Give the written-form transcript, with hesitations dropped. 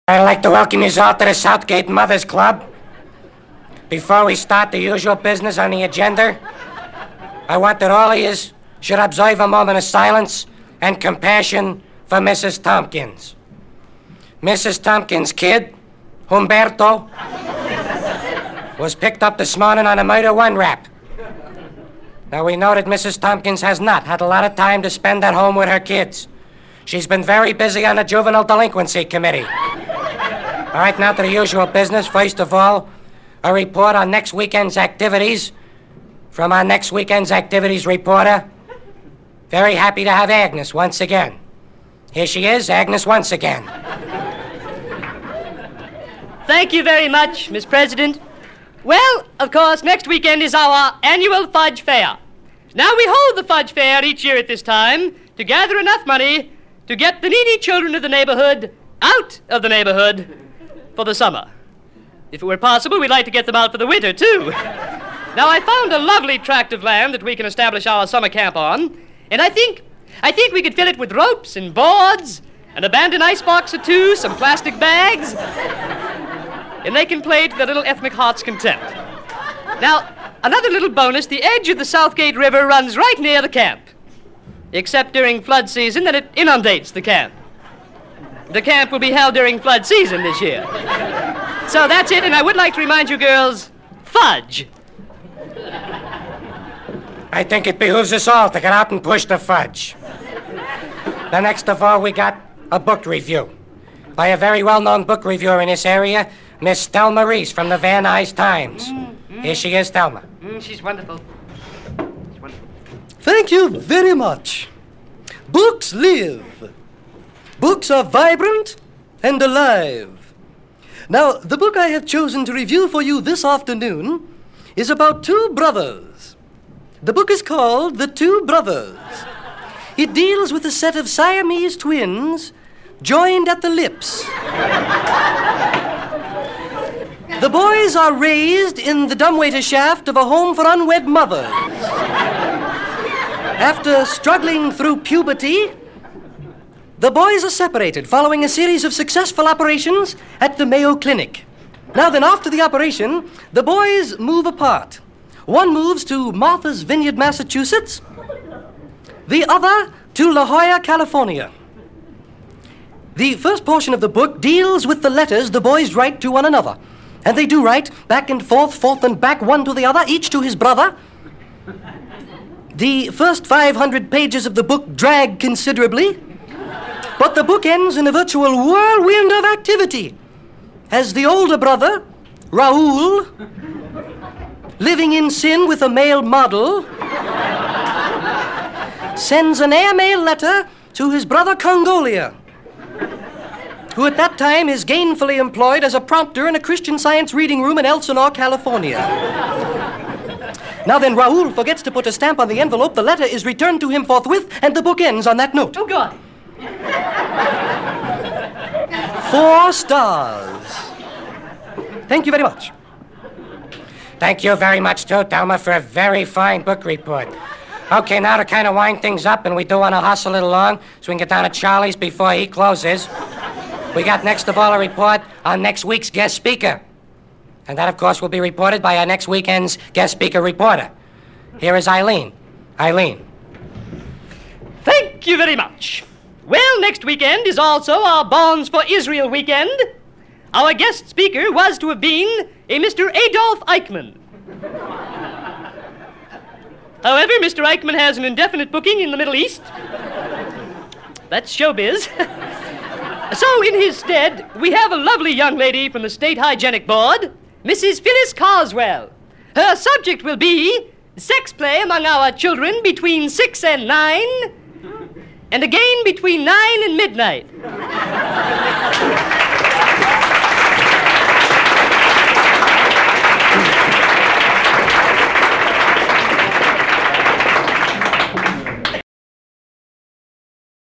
I'd like to welcome you all to the Southgate Mothers Club. Before we start the usual business on the agenda, I want that all of you should observe a moment of silence and compassion for Mrs. Tompkins. Mrs. Tompkins' kid, Humberto, was picked up this morning on a murder one rap. Now, we know that Mrs. Tompkins has not had a lot of time to spend at home with her kids. She's been very busy on the Juvenile Delinquency Committee. All right, now to the usual business. First of all, a report on next weekend's activities from our next weekend's activities reporter. Very happy to have Agnes once again. Here she is, Agnes once again. Thank you very much, Miss President. Well, of course, next weekend is our annual Fudge Fair. Now, we hold the Fudge Fair each year at this time to gather enough money to get the needy children of the neighborhood out of the neighborhood for the summer. If it were possible, we'd like to get them out for the winter, too. Now, I found a lovely tract of land that we can establish our summer camp on, and I think we could fill it with ropes and boards, an abandoned icebox or two, some plastic bags, and they can play to their little ethnic heart's content. Now, another little bonus, the edge of the Southgate River runs right near the camp, except during flood season, then it inundates the camp. The camp will be held during flood season this year. So that's it, and I would like to remind you girls, fudge. I think it behooves us all to get out and push the fudge. The next of all, we got a book review by a very well-known book reviewer in this area, Miss Thelma Reese from the Van Nuys Times. Here she is, Thelma. She's wonderful. Thank you very much. Books live. Books are vibrant and alive. Now, the book I have chosen to review for you this afternoon is about two brothers. The book is called The Two Brothers. It deals with a set of Siamese twins joined at the lips. The boys are raised in the dumbwaiter shaft of a home for unwed mothers. After struggling through puberty, the boys are separated following a series of successful operations at the Mayo Clinic. Now then, after the operation, the boys move apart. One moves to Martha's Vineyard, Massachusetts. The other to La Jolla, California. The first portion of the book deals with the letters the boys write to one another. And they do write back and forth and back, one to the other, each to his brother. The first 500 pages of the book drag considerably, but the book ends in a virtual whirlwind of activity as the older brother, Raoul, living in sin with a male model, sends an airmail letter to his brother Congolia, who at that time is gainfully employed as a prompter in a Christian Science reading room in Elsinore, California. Now then, Raoul forgets to put a stamp on the envelope. The letter is returned to him forthwith, and the book ends on that note. Oh, God. 4 stars. Thank you very much. Thank you very much, too, Thelma, for a very fine book report. Okay, now to kind of wind things up, and we do want to hustle it along so we can get down to Charlie's before he closes. We got next of all a report on next week's guest speaker. And that, of course, will be reported by our next weekend's guest speaker reporter. Here is Eileen. Eileen. Thank you very much. Well, next weekend is also our Bonds for Israel weekend. Our guest speaker was to have been a Mr. Adolf Eichmann. However, Mr. Eichmann has an indefinite booking in the Middle East. That's showbiz. So, in his stead, we have a lovely young lady from the State Hygienic Board, Mrs. Phyllis Carswell. Her subject will be sex play among our children between 6 and 9, and again between 9 and midnight.